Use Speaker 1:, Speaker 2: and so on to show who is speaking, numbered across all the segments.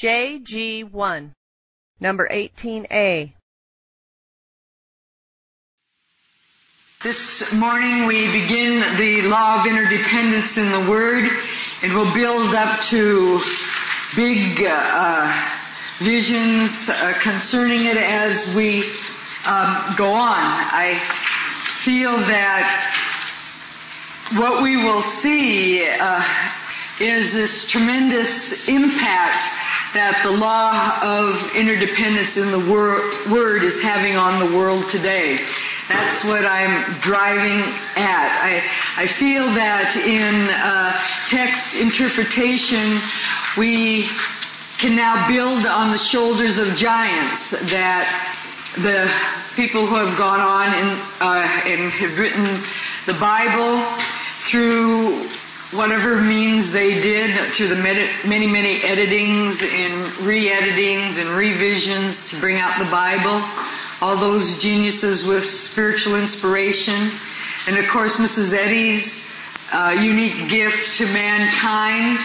Speaker 1: JG1. Number 18A.
Speaker 2: This morning we begin the law of interdependence in the Word, and we'll build up to big visions concerning it as we go on. I feel that what we will see is this tremendous impact that the law of interdependence in the Word is having on the world today. That's what I'm driving at. I feel that in text interpretation, we can now build on the shoulders of giants, that the people who have gone on and have written the Bible through whatever means they did, through the many editings and re-editings and revisions to bring out the Bible, all those geniuses with spiritual inspiration, and of course Mrs. Eddy's unique gift to mankind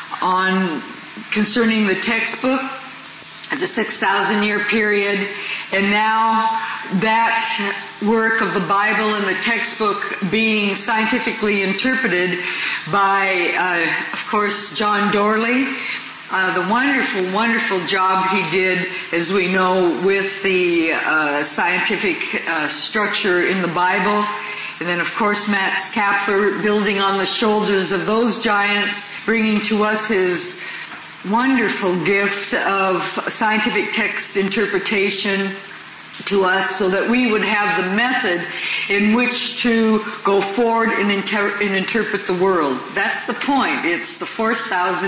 Speaker 2: concerning the textbook, the 6,000 year period, and now that work of the Bible and the textbook being scientifically interpreted by, of course, John Dorley. The wonderful job he did, as we know, with the scientific structure in the Bible. And then, of course, Max Kapler building on the shoulders of those giants, bringing to us his wonderful gift of scientific text interpretation to us, so that we would have the method in which to go forward and interpret the world. That's the point. It's the fourth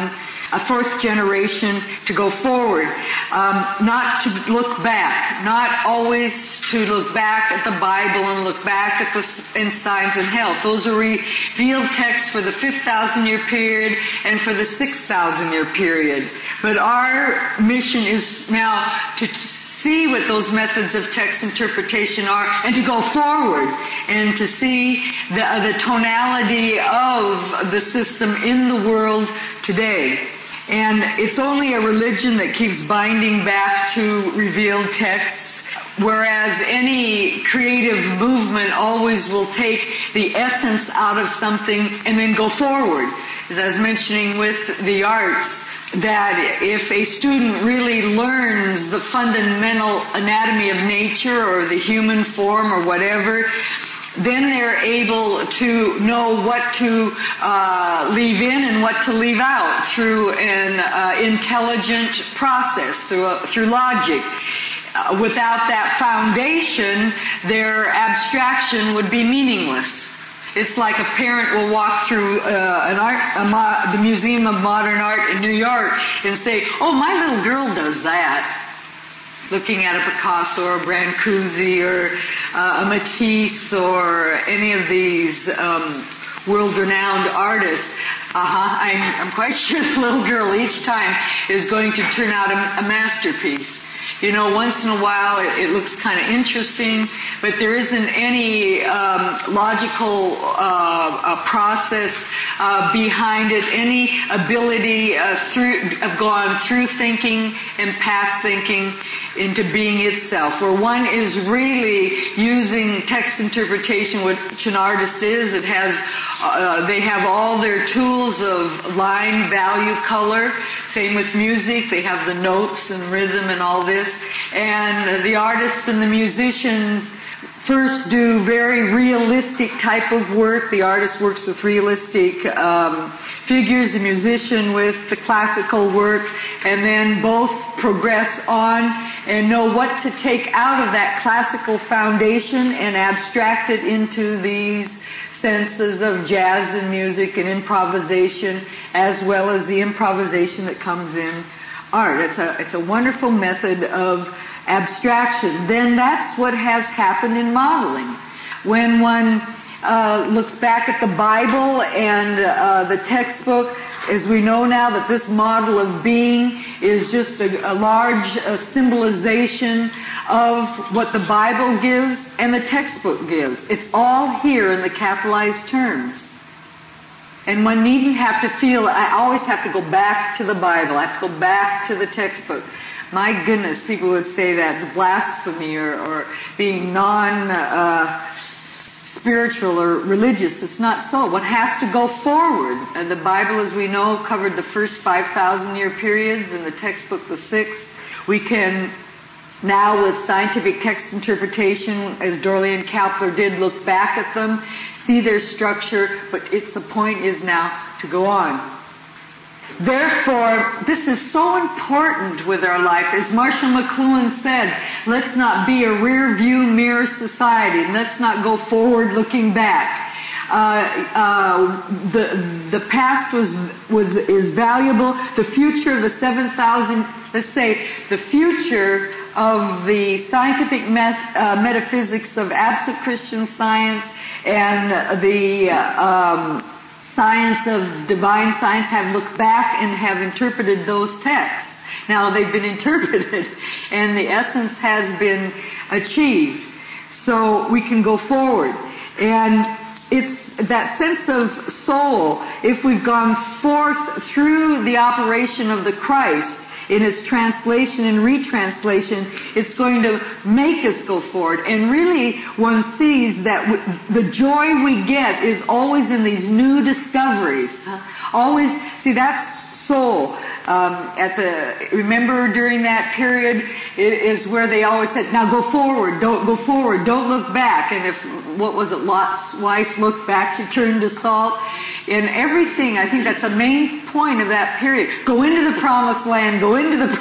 Speaker 2: generation to go forward, not to look back, not always to look back at the Bible and look back at in Science and Health. Those are revealed texts for the 5,000 year period and for the 6,000 year period. But our mission is now to see what those methods of text interpretation are, and to go forward and to see the tonality of the system in the world today. And it's only a religion that keeps binding back to revealed texts, whereas any creative movement always will take the essence out of something and then go forward. As I was mentioning with the arts, that if a student really learns the fundamental anatomy of nature or the human form or whatever, then they're able to know what to leave in and what to leave out through an intelligent process, through logic. Without that foundation, their abstraction would be meaningless. It's like a parent will walk through the Museum of Modern Art in New York and say, "Oh, my little girl does that," looking at a Picasso or a Brancusi or a Matisse or any of these world-renowned artists. I'm quite sure the little girl each time is going to turn out a masterpiece. You know, once in a while it looks kind of interesting, but there isn't any logical process behind it, any ability of gone through thinking and past thinking into being itself, where one is really using text interpretation, which an artist is. It has they have all their tools of line, value, color. Same with music. They have the notes and rhythm and all this. And the artists and the musicians first do very realistic type of work. The artist works with realistic figures, the musician with the classical work, and then both progress on and know what to take out of that classical foundation and abstract it into these senses of jazz and music and improvisation, as well as the improvisation that comes in art. It's a wonderful method of abstraction. Then that's what has happened in modeling. When one looks back at the Bible and the textbook, as we know now that this model of being is just a large symbolization of what the Bible gives and the textbook gives. It's all here in the capitalized terms. And one needn't have to feel, I always have to go back to the Bible. I have to go back to the textbook. My goodness, people would say that's blasphemy or being non-spiritual or religious. It's not so. One has to go forward. And the Bible, as we know, covered the first 5,000-year periods and the textbook the sixth. We can now, with scientific text interpretation, as Dorley and Kapler did, look back at them, see their structure, but the point is now to go on. Therefore, this is so important with our life. As Marshall McLuhan said, let's not be a rear view mirror society. Let's not go forward looking back. The past is valuable. The future of the 7,000, let's say, the future of the scientific metaphysics of absolute Christian Science and the science of divine science have looked back and have interpreted those texts. Now they've been interpreted and the essence has been achieved. So we can go forward. And it's that sense of soul, if we've gone forth through the operation of the Christ in its translation and retranslation, it's going to make us go forward. And really, one sees that the joy we get is always in these new discoveries. Always, see, that's soul. Remember during that period is where they always said, now go forward, don't look back. And what was it, Lot's wife looked back, she turned to salt. In everything, I think that's the main point of that period. Go into the promised land, go.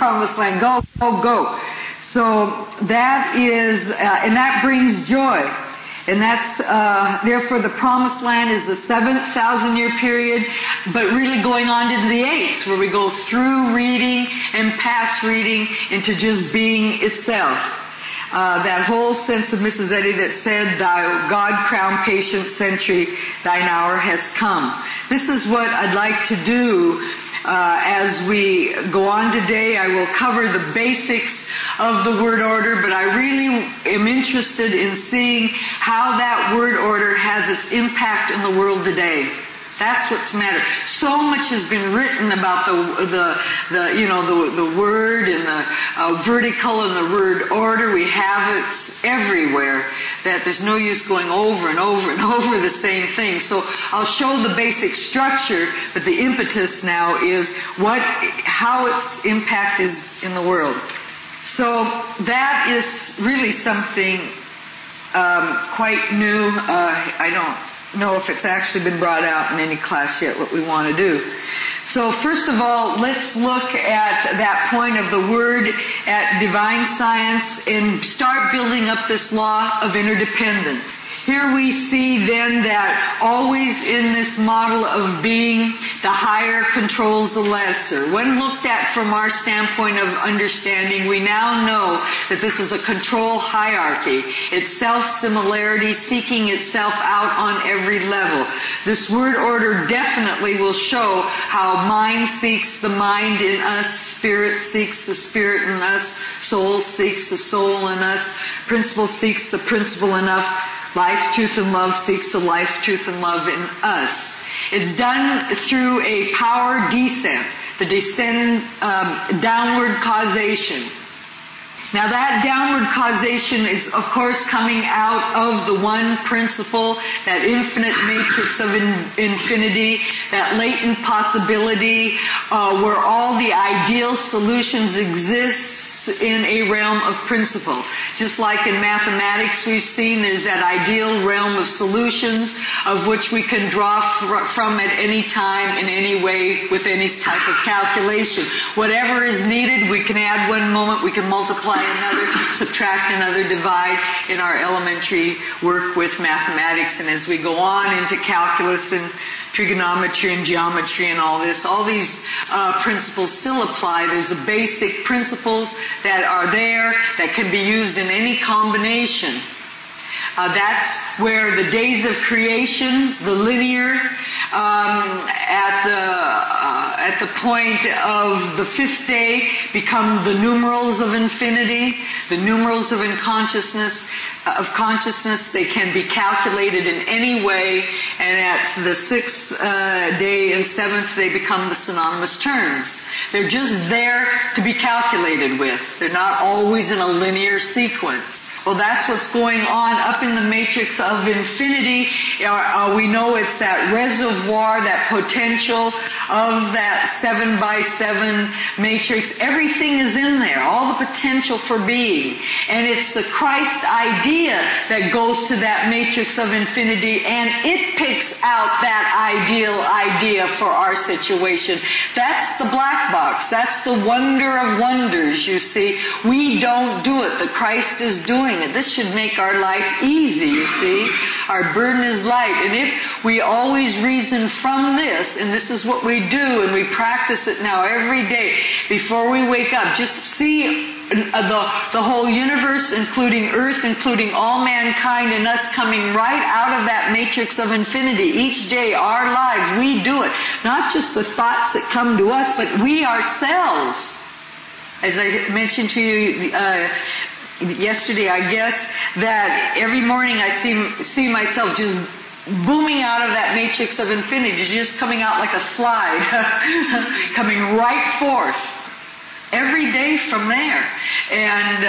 Speaker 2: So that is, and that brings joy. And that's, therefore the promised land is the 7,000-year period, but really going on into the 8th, where we go through reading and past reading into just being itself. That whole sense of Mrs. Eddy that said, "Thy God-crowned patient century, thine hour has come." This is what I'd like to do as we go on today. I will cover the basics of the word order, but I really am interested in seeing how that word order has its impact in the world today. That's what's matter. So much has been written about the word and the vertical and the word order. We have it everywhere. That there's no use going over and over and over the same thing. So I'll show the basic structure, but the impetus now is how its impact is in the world. So that is really something quite new. I don't know if it's actually been brought out in any class yet, what we want to do. So first of all, let's look at that point of the word at divine science and start building up this law of interdependence. Here we see then that always in this model of being, the higher controls the lesser. When looked at from our standpoint of understanding, we now know that this is a control hierarchy. It's self-similarity, seeking itself out on every level. This word order definitely will show how mind seeks the mind in us, spirit seeks the spirit in us, soul seeks the soul in us, principle seeks the principle in us, life, truth, and love seeks the life, truth, and love in us. It's done through a power descent, the downward causation. Now that downward causation is, of course, coming out of the one principle, that infinite matrix of infinity, that latent possibility, where all the ideal solutions exist in a realm of principle. Just like in mathematics we've seen, there's that ideal realm of solutions of which we can draw from at any time, in any way, with any type of calculation. Whatever is needed, we can add one moment, we can multiply another, subtract another, divide in our elementary work with mathematics. And as we go on into calculus and trigonometry and geometry and all these principles still apply. There's the basic principles that are there that can be used in any combination. That's where the days of creation, the linear, At the point of the fifth day, become the numerals of infinity, the numerals of consciousness. They can be calculated in any way, and at the sixth day and seventh, they become the synonymous terms. They're just there to be calculated with. They're not always in a linear sequence. Well, that's what's going on up in the matrix of infinity. We know it's that reservoir, that potential of that 7 by 7 matrix. Everything is in there, all the potential for being. And it's the Christ idea that goes to that matrix of infinity, and it picks out that ideal idea for our situation. That's the black box. That's the wonder of wonders, you see. We don't do it. The Christ is doing it. This should make our life easy, you see. Our burden is light. And if we always reason from this, and this is what we do, and we practice it now every day before we wake up, just see the whole universe, including Earth, including all mankind, and us coming right out of that matrix of infinity. Each day, our lives, we do it. Not just the thoughts that come to us, but we ourselves. As I mentioned to you yesterday, I guess, that every morning I see myself just booming out of that matrix of infinity, just coming out like a slide, coming right forth every day from there. And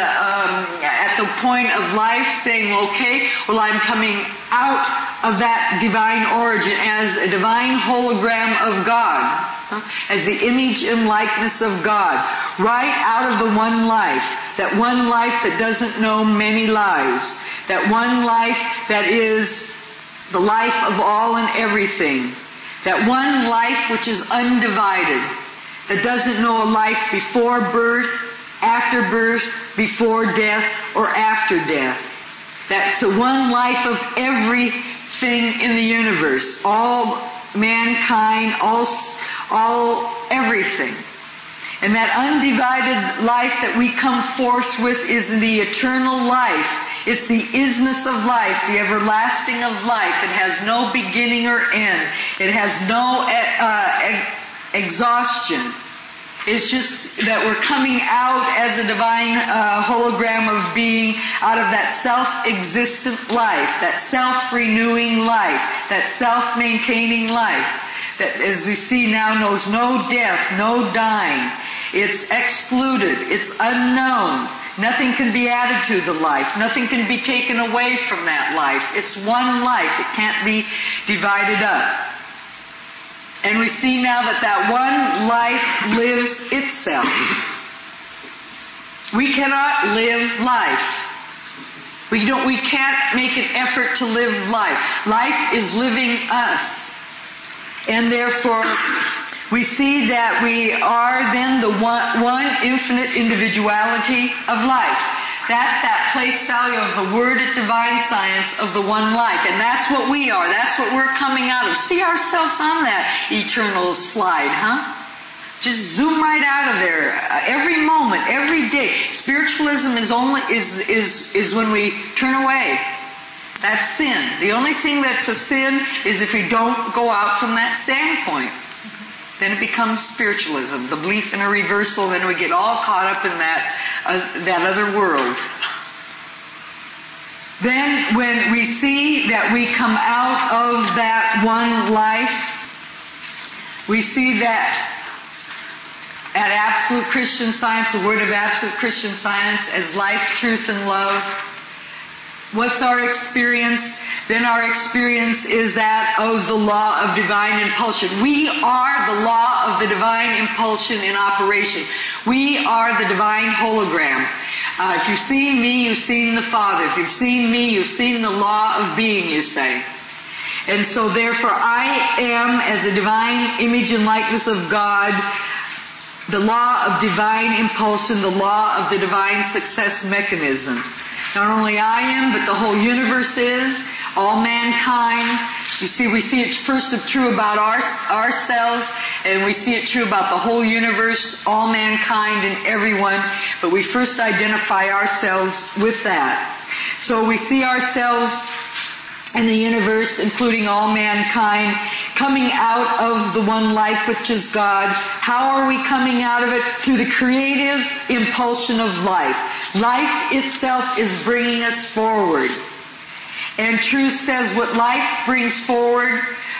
Speaker 2: at the point of life saying, okay, well, I'm coming out of that divine origin as a divine hologram of God, as the image and likeness of God, right out of the one life, that one life that doesn't know many lives, that one life that is the life of all and everything, that one life which is undivided, that doesn't know a life before birth, after birth, before death, or after death. That's the one life of everything in the universe, all mankind, all everything. And that undivided life that we come forth with is the eternal life. It's the isness of life, the everlasting of life. It has no beginning or end. It has no exhaustion. It's just that we're coming out as a divine hologram of being out of that self-existent life, that self-renewing life, that self-maintaining life, that, as we see now, knows no death, no dying. It's excluded. It's unknown. Nothing can be added to the life. Nothing can be taken away from that life. It's one life. It can't be divided up. And we see now that one life lives itself. We cannot live life. We can't make an effort to live life. Life is living us. And therefore, we see that we are then the one infinite individuality of life. That's that place value of the word at Divine Science of the one life. And that's what we are. That's what we're coming out of. See ourselves on that eternal slide, huh? Just zoom right out of there. Every moment, every day. Spiritualism is when we turn away. That's sin. The only thing that's a sin is if we don't go out from that standpoint. Then it becomes spiritualism, the belief in a reversal, and we get all caught up in that other world. Then when we see that we come out of that one life, we see that at Absolute Christian Science, the word of Absolute Christian Science, as life, truth, and love. What's our experience? Then our experience is that of the law of divine impulsion. We are the law of the divine impulsion in operation. We are the divine hologram. If you've seen me, you've seen the Father. If you've seen me, you've seen the law of being, you say. And so therefore I am, as a divine image and likeness of God, the law of divine impulsion, the law of the divine success mechanism. Not only I am, but the whole universe is, all mankind. You see, we see it first true about ourselves, and we see it true about the whole universe, all mankind and everyone, but we first identify ourselves with that. So we see ourselves in the universe, including all mankind, coming out of the one life which is God. How are we coming out of it? Through the creative impulsion of life. Life itself is bringing us forward. And truth says what life brings forward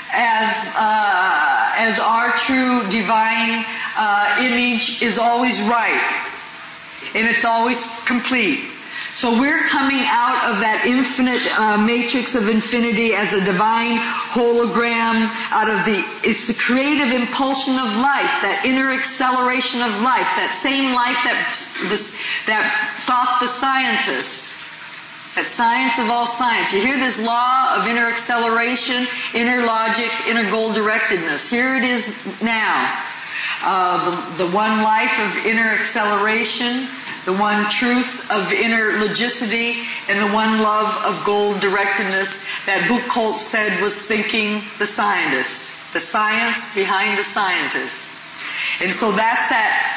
Speaker 2: as our true divine image is always right. And it's always complete. So we're coming out of that infinite matrix of infinity as a divine hologram it's the creative impulsion of life, that inner acceleration of life, that same life that thought the scientist, that science of all science. You hear this law of inner acceleration, inner logic, inner goal directedness. Here it is now. The one life of inner acceleration, the one truth of inner logicity, and the one love of goal directedness that Buchholz said was thinking the scientist, the science behind the scientist. And so that's that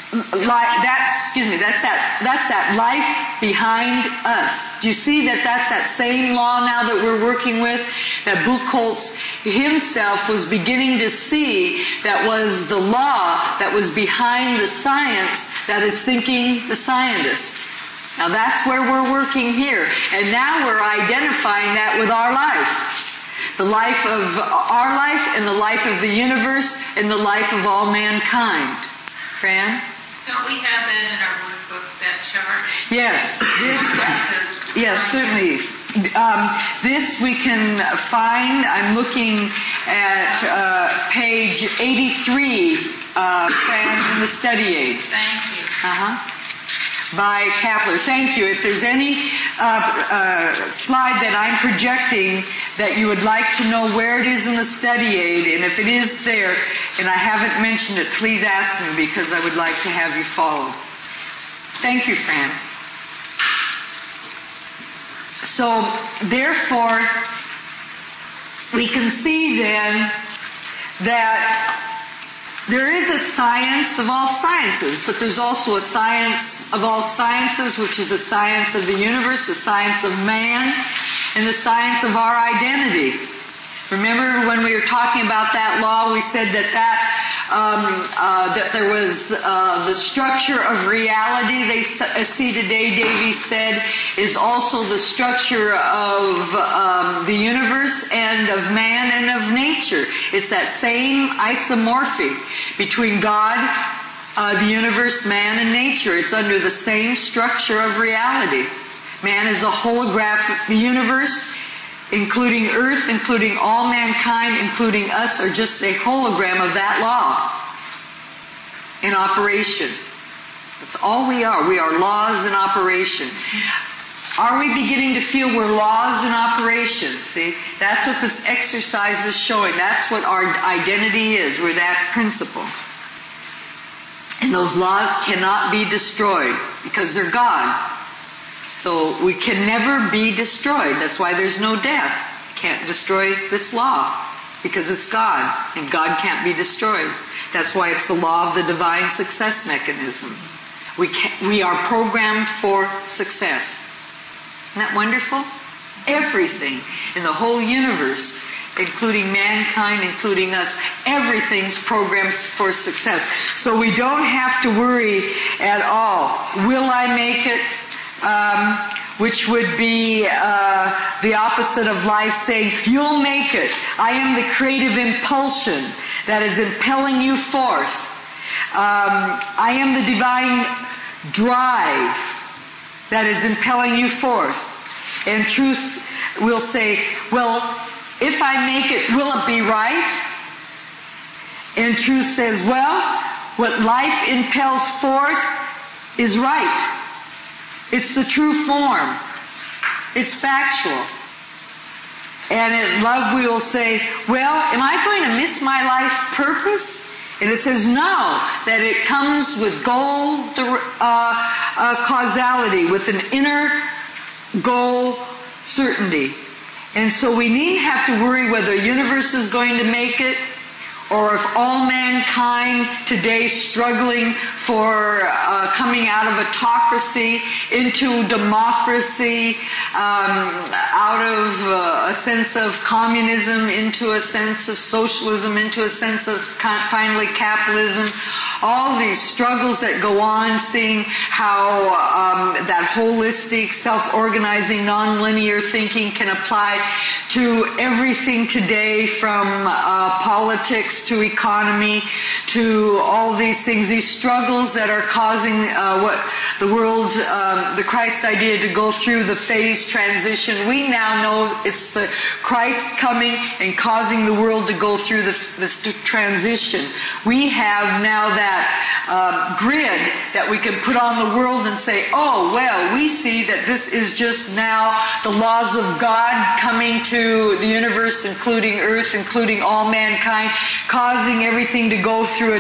Speaker 2: life behind us. Do you see that that's that same law now that we're working with? That Buchholz himself was beginning to see that was the law that was behind the science that is thinking the scientist. Now that's where we're working here. And now we're identifying that with our life. The life of our life and the life of the universe and the life of all mankind. Fran?
Speaker 3: Don't we have that in our workbook, that chart?
Speaker 2: Yes. Yes, certainly. This we can find. I'm looking at page 83, Fran, in the study aid.
Speaker 3: Thank you.
Speaker 2: By Kapler. Thank you. If there's any slide that I'm projecting that you would like to know where it is in the study aid, and if it is there and I haven't mentioned it, please ask me because I would like to have you follow. Thank you, Fran. So, therefore, we can see then that there is a science of all sciences, but there's also a science of all sciences, which is a science of the universe, the science of man, and the science of our identity. Remember when we were talking about that law, we said that there was the structure of reality, they see today, Davies said, is also the structure of the universe and of man and of nature. It's that same isomorphy between God, the universe, man, and nature. It's under the same structure of reality. Man is a holograph. The universe, including Earth, including all mankind, including us, are just a hologram of that law in operation. That's all we are. We are laws in operation. Are we beginning to feel we're laws in operation? See, that's what this exercise is showing. That's what our identity is. We're that principle. And those laws cannot be destroyed because they're God. So we can never be destroyed. That's why there's no death. Can't destroy this law because it's God, and God can't be destroyed. That's why it's the law of the divine success mechanism. We are programmed for success. Isn't that wonderful? Everything in the whole universe, including mankind, including us, everything's programmed for success. So we don't have to worry at all. Will I make it? Which would be the opposite of life, saying, you'll make it. I am the creative impulsion that is impelling you forth. I am the divine drive that is impelling you forth. And truth will say, well, if I make it, will it be right? And truth says, well, what life impels forth is right. It's the true form. It's factual. And in love we will say, well, am I going to miss my life purpose? And it says no, that it comes with goal causality, with an inner goal certainty. And so we needn't have to worry whether the universe is going to make it, or if all mankind today struggling for coming out of autocracy into democracy, out of a sense of communism into a sense of socialism, into a sense of finally capitalism, all these struggles that go on, seeing how that holistic, self-organizing, non-linear thinking can apply to everything today, from politics to economy to all these things, these struggles that are causing what the world, the Christ idea to go through the phase transition. We now know it's the Christ coming and causing the world to go through the transition. We have now that grid that we can put on the world and say, oh, well, we see that this is just now the laws of God coming to the universe, including earth, including all mankind, causing everything to go through a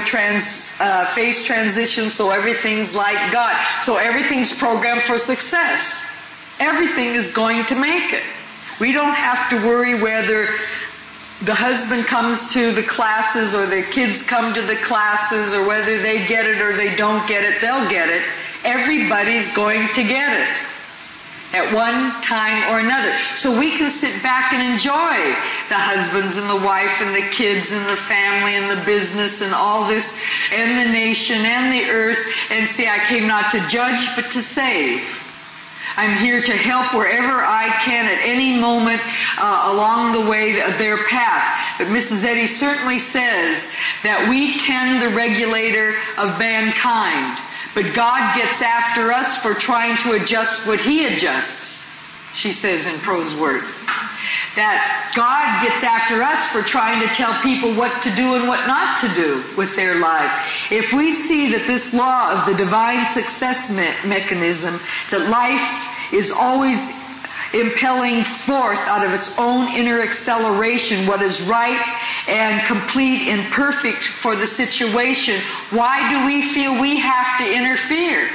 Speaker 2: phase transition, so everything's like God. So everything's programmed for success. Everything is going to make it. We don't have to worry whether the husband comes to the classes or the kids come to the classes, or whether they get it or they don't get it. They'll get it. Everybody's going to get it at one time or another. So we can sit back and enjoy the husbands and the wife and the kids and the family and the business and all this and the nation and the earth, and say, I came not to judge but to save. I'm here to help wherever I can at any moment along the way of their path. But Mrs. Eddy certainly says that we tend the regulator of mankind. But God gets after us for trying to adjust what He adjusts, she says in prose words. That God gets after us for trying to tell people what to do and what not to do with their life. If we see that this law of the divine success mechanism, that life is always impelling forth out of its own inner acceleration what is right and complete and perfect for the situation, why do we feel we have to interfere?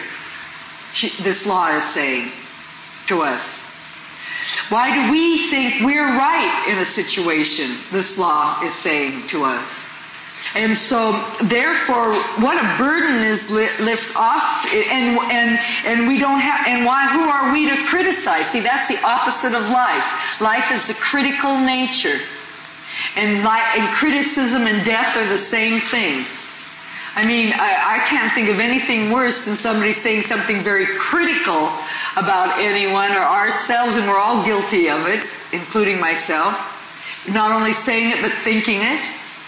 Speaker 2: This law is saying to us. Why do we think we're right in a situation? This law is saying to us. And so, therefore, what a burden is lift off, and we don't have, and why? Who are we to criticize? See, that's the opposite of life. Life is the critical nature, and criticism and death are the same thing. I mean, I can't think of anything worse than somebody saying something very critical about anyone or ourselves, and we're all guilty of it, including myself. Not only saying it, but thinking it.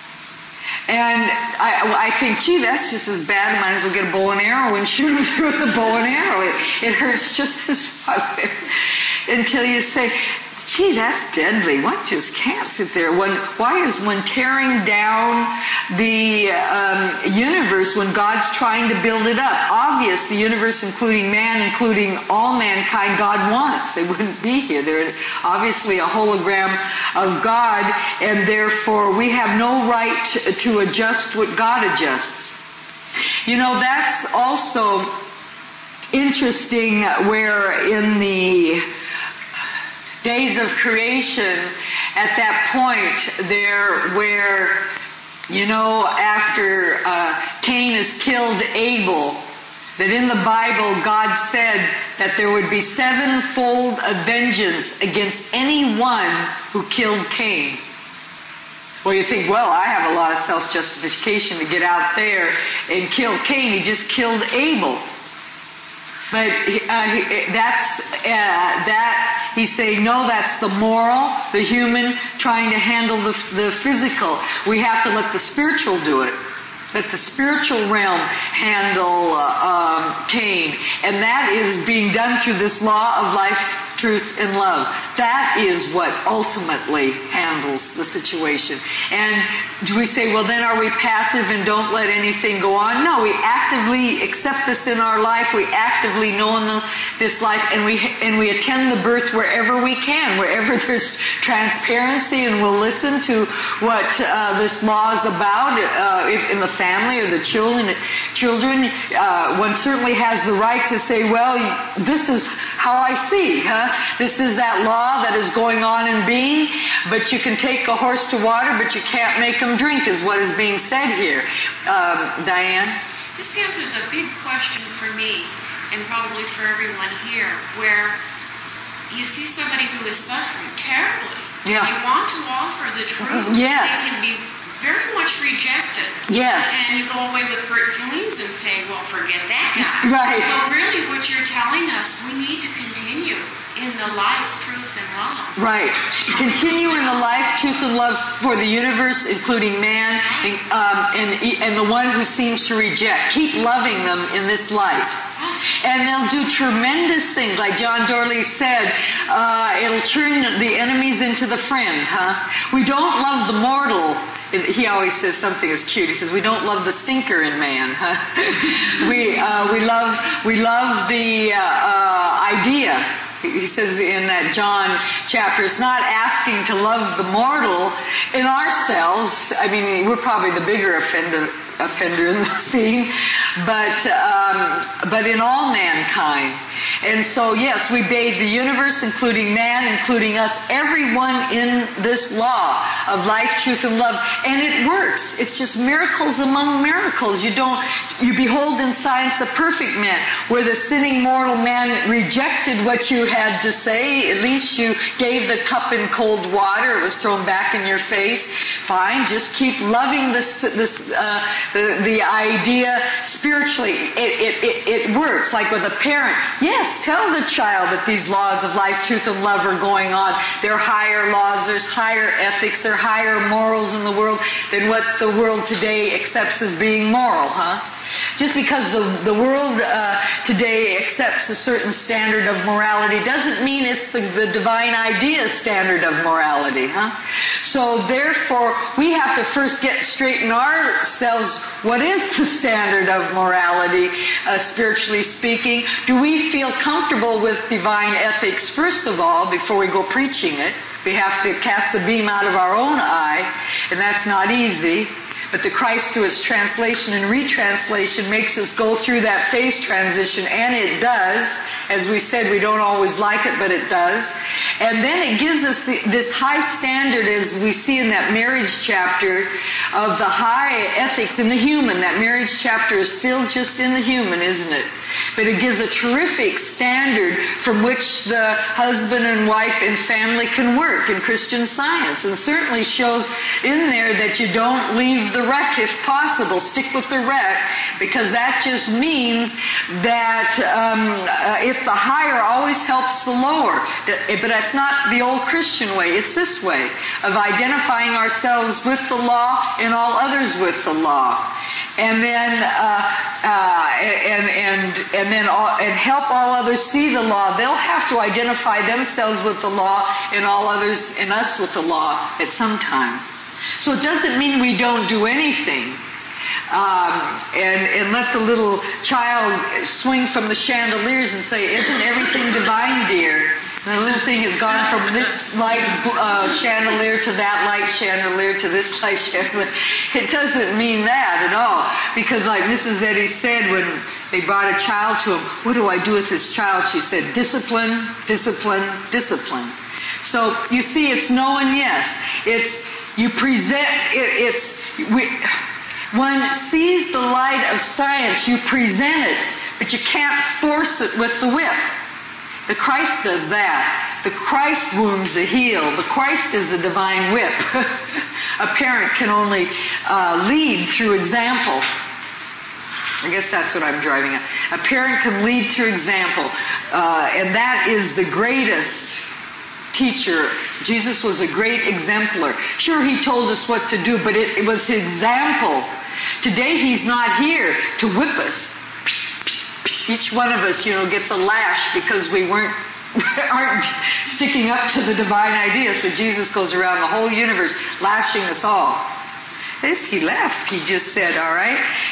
Speaker 2: And I think, gee, that's just as bad. I might as well get a bow and arrow and shoot him through with a bow and arrow. It hurts just as much. Until you say, gee, that's deadly. One just can't sit there. Why is one tearing down the universe when God's trying to build it up? Obvious, the universe, including man, including all mankind, God wants. They wouldn't be here. They're obviously a hologram of God, and therefore we have no right to adjust what God adjusts. You know, that's also interesting, where in the days of creation, at that point there where, you know, after Cain has killed Abel, that in the Bible God said that there would be sevenfold of vengeance against anyone who killed Cain. Well, you think, well, I have a lot of self-justification to get out there and kill Cain. He just killed Abel. But he's saying, no, that's the moral, the human, trying to handle the physical. We have to let the spiritual do it. Let the spiritual realm handle Cain. And that is being done through this law of life, truth, and love. That is what ultimately handles the situation. And do we say, well, then are we passive and don't let anything go on? No, we actively accept this in our life. We actively know in this life, and we attend the birth wherever we can, wherever there's transparency, and we'll listen to what this law is about. If in the family or the children, one certainly has the right to say, well, this is how I see, huh? This is that law that is going on in being. But you can take a horse to water, but you can't make him drink, is what is being said here. Diane?
Speaker 4: This answers a big question for me, and probably for everyone here, where you see somebody who is suffering terribly.
Speaker 2: Yeah.
Speaker 4: You want to offer the truth.
Speaker 2: Yes.
Speaker 4: They can be very much rejected.
Speaker 2: Yes.
Speaker 4: And you go away with hurt feelings and say, well, forget that guy.
Speaker 2: Right.
Speaker 4: But really what you're telling us, we need to continue in the life, truth, and love.
Speaker 2: Right. Continue in the life, truth, and love for the universe, including man, and the one who seems to reject. Keep loving them in this light. And they'll do tremendous things. Like John Dorley said, it'll turn the enemies into the friend, huh? We don't love the mortal. He always says something as cute. He says, we don't love the stinker in man, huh? we love the idea. He says in that John chapter, it's not asking to love the mortal in ourselves. I mean, we're probably the bigger offender in the scene, but in all mankind. And so, yes, we bathe the universe, including man, including us, everyone in this law of life, truth, and love. And it works. It's just miracles among miracles. You behold in science a perfect man. Where the sinning mortal man rejected what you had to say, at least you gave the cup in cold water. It was thrown back in your face. Fine, just keep loving the idea spiritually. It works. Like with a parent. Yes, tell the child that these laws of life, truth, and love are going on. There are higher laws, there's higher ethics, there are higher morals in the world than what the world today accepts as being moral, huh? Just because the world today accepts a certain standard of morality doesn't mean it's the divine idea's standard of morality, huh? So therefore, we have to first get straight in ourselves, what is the standard of morality, spiritually speaking? Do we feel comfortable with divine ethics, first of all, before we go preaching it? We have to cast the beam out of our own eye, and that's not easy. But the Christ, through its translation and retranslation, makes us go through that phase transition, and it does. As we said, we don't always like it, but it does. And then it gives us this high standard, as we see in that marriage chapter, of the high ethics in the human. That marriage chapter is still just in the human, isn't it? But it gives a terrific standard from which the husband and wife and family can work in Christian Science, and certainly shows in there that you don't leave the wreck if possible. Stick with the wreck, because that just means that if the higher always helps the lower. But that's not the old Christian way. It's this way of identifying ourselves with the law and all others with the law. And then and help all others see the law. They'll have to identify themselves with the law and all others and us with the law at some time. So it doesn't mean we don't do anything. And let the little child swing from the chandeliers and say, "Isn't everything divine, dear?" And the little thing has gone from this light chandelier to that light chandelier to this light chandelier. It doesn't mean that at all. Because like Mrs. Eddy said when they brought a child to him, "What do I do with this child?" She said, "Discipline, discipline, discipline." So you see, it's no and yes. It's, you present, one sees the light of science, you present it, but you can't force it with the whip. The Christ does that. The Christ wounds the heel. The Christ is the divine whip. A parent can only lead through example. I guess that's what I'm driving at. A parent can lead through example. And that is the greatest teacher. Jesus was a great exemplar. Sure, he told us what to do, but it was his example. Today he's not here to whip us. Each one of us, gets a lash because we aren't sticking up to the divine idea. So Jesus goes around the whole universe lashing us all. He left. He just said, all right,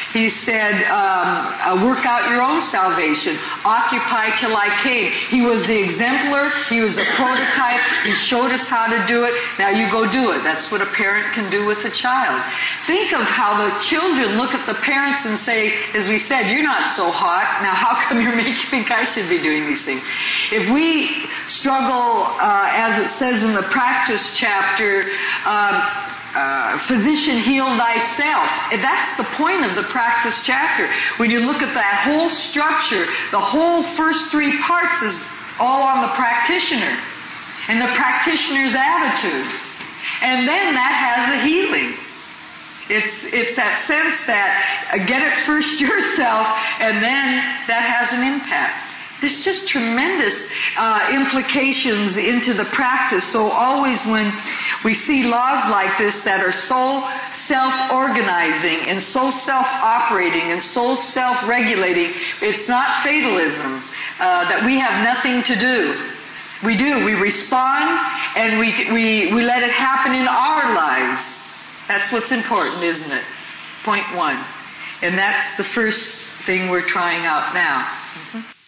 Speaker 2: He said, work out your own salvation. Occupy till I came. He was the exemplar. He was a prototype. He showed us how to do it. Now you go do it. That's what a parent can do with a child. Think of how the children look at the parents and say, as we said, you're not so hot. Now how come you're making me think I should be doing these things? If we struggle, as it says in the practice chapter, physician, heal thyself. That's the point of the practice chapter. When you look at that whole structure, the whole first three parts is all on the practitioner and the practitioner's attitude. And then that has a healing. It's that sense that get it first yourself, and then that has an impact. There's just tremendous implications into the practice. So always when we see laws like this that are so self-organizing and so self-operating and so self-regulating, it's not fatalism, that we have nothing to do. We do. We respond and we let it happen in our lives. That's what's important, isn't it? Point one. And that's the first thing we're trying out now. Mm-hmm.